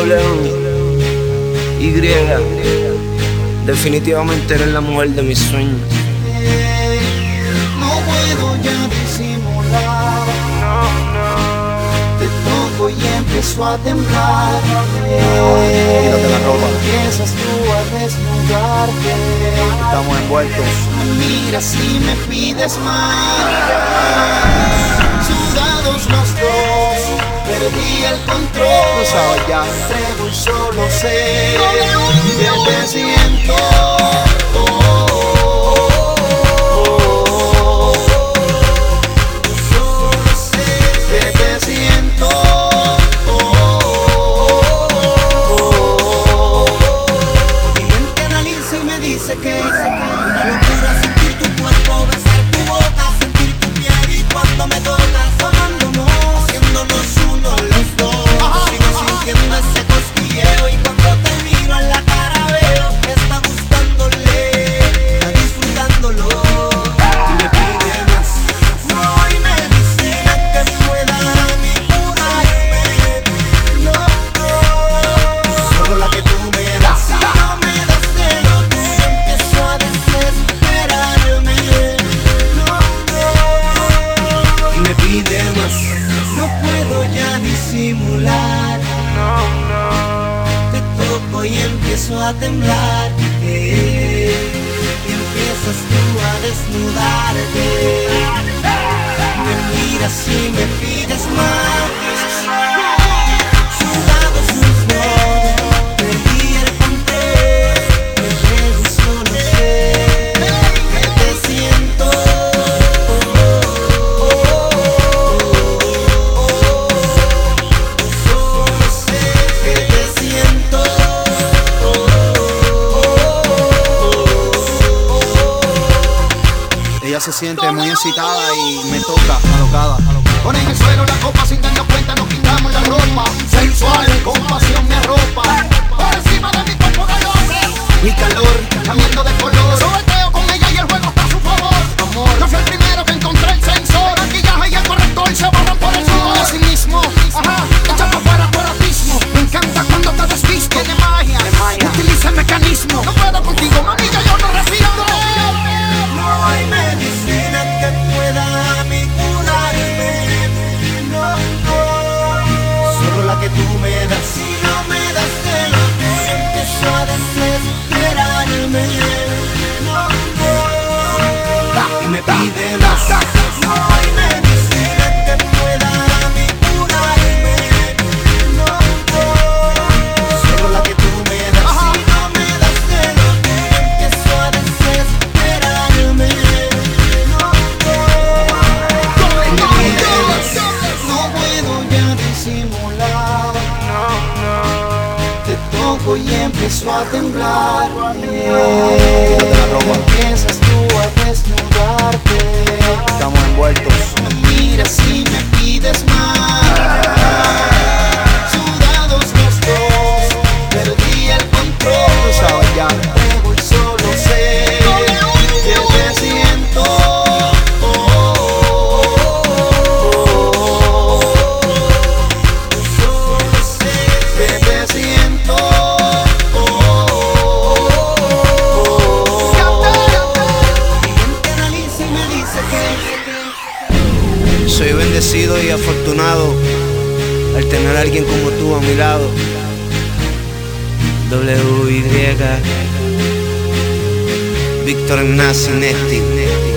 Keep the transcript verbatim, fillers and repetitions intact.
W Y, definitivamente eres la mujer de mis sueños. No puedo ya disimular, No, no. te toco y empiezo a temblar. Quítate la ropa. Empiezas tú a desnudarte. Estamos envueltos. Me miras y me pides más. Sudados los dos, perdí el control. Tú sabes ya. Entrego y solo sé que te siento. Oh, oh, oh, oh. Solo sé que te siento. Oh, oh, oh. Mi mente analiza y me dice que es una locura sentir tu cuerpo, besar tu boca, sentir tu piel y cuando me tocas, amándonos, haciéndonos uno los dos. Sigo sintiendo ese cosquilleo y cuando te miro en la cara veo que está gustándole, está disfrutándolo y me pide más. No, y me dice que pueda mi curarme. No, no, solo la que tú me das. Si no me das de lo tuyo empiezo a desesperarme. No, no, y me pide más. No puedo ya disimular. No, no. Te toco y empiezo a temblar. eh, Y empiezas tú a desnudarte. Me miras y me pides más. Sudados los dos, perdí el control. Me entrego y solo sé que te siento. Solo sé que te siento. Ella se siente muy excitada y me toca alocada. Pon en el suelo la copa sin darnos cuenta, nos quitamos la ropa. Sensual, con pasión me arropa. Por encima de mi cuerpo galope. Mi calor, cambiando de color. Sobreteo con ella y el juego está a su favor. Amor, yo fui el primero que encontré el sensor. Maquillaje y el corrector se borran por el sudor. Así mismo, ajá, echa para afuera tu erotismo. Me encanta cuando te desvisto. Tiene magia, utiliza el mecanismo. No puedo contigo, mami, ya yo no resisto. No hay medicina que pueda a mí curarme. No, no, solo la que tú me das. Si no me das de lo tuyo empiezo a desesperarme. No, no, y me pide más. No hay medicina que pueda a mí curarme. No, no, solo la que tú me das. Si no me das de lo tuyo empiezo a desesperarme. No, no, y me pide más. No puedo ya disimular. No, no. Te toco y empiezo a temblar. Quítate la ropa. Empiezas tú a desnudarte. Estamos envueltos. Me miras y me pides más. Sudados los dos, perdí el control. Tú sabes ya. Entrego y solo sé que te siento. Oh, oh, oh. Solo sé que te siento. Oh, oh, oh. Mi mente analiza y me dice que Soy bendecido y afortunado al tener a alguien como tú a mi lado. W Y, Víctor Ignacio Nesti.